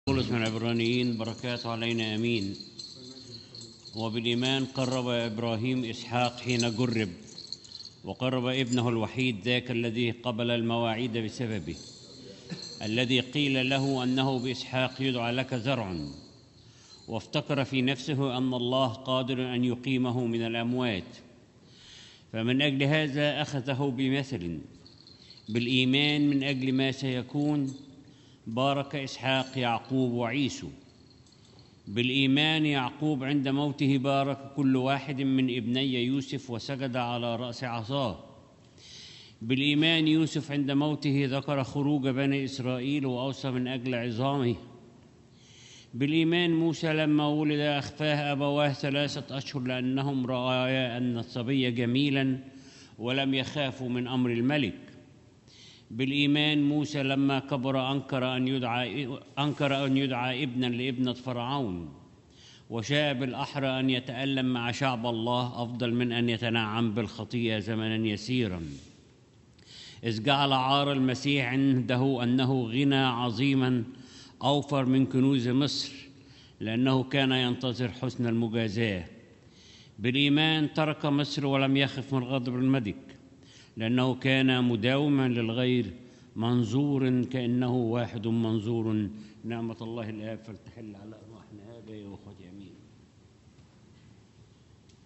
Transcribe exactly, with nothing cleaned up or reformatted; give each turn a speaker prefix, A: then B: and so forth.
A: بولس من العبرانيين بركاته علينا امين. وبالايمان قرب ابراهيم اسحاق حين جرب، وقرب ابنه الوحيد ذاك الذي قبل المواعيد بسببه، الذي قيل له انه باسحاق يدعى لك زرع، وافتكر في نفسه ان الله قادر ان يقيمه من الاموات، فمن اجل هذا اخذه بمثل بالايمان من اجل ما سيكون، بارك إسحاق يعقوب وعيسو. بالإيمان يعقوب عند موته بارك كل واحد من ابني يوسف وسجد على رأس عصاه. بالإيمان يوسف عند موته ذكر خروج بني إسرائيل وأوصى من أجل عظامه. بالإيمان موسى لما ولد أخفاه أبواه ثلاثة أشهر لأنهم رأيا أن الصبي جميلا ولم يخافوا من أمر الملك. بالإيمان موسى لما كبر أنكر أن يدعى أنكر أن يدعى ابنا لابنة فرعون، وشاء بالأحرى أن يتألم مع شعب الله أفضل من أن يتنعم بالخطيئة زمنا يسيرا، إذ جعل عار المسيح عنده أنه غنى عظيما أوفر من كنوز مصر، لأنه كان ينتظر حسن المجازاة. بالإيمان ترك مصر ولم يخف من غضب الملك، لأنه كان مداوما للغير منظور كأنه واحد منظور. نعمة الله الآب فلتحل على أرواحنا هذا يا أخوتي.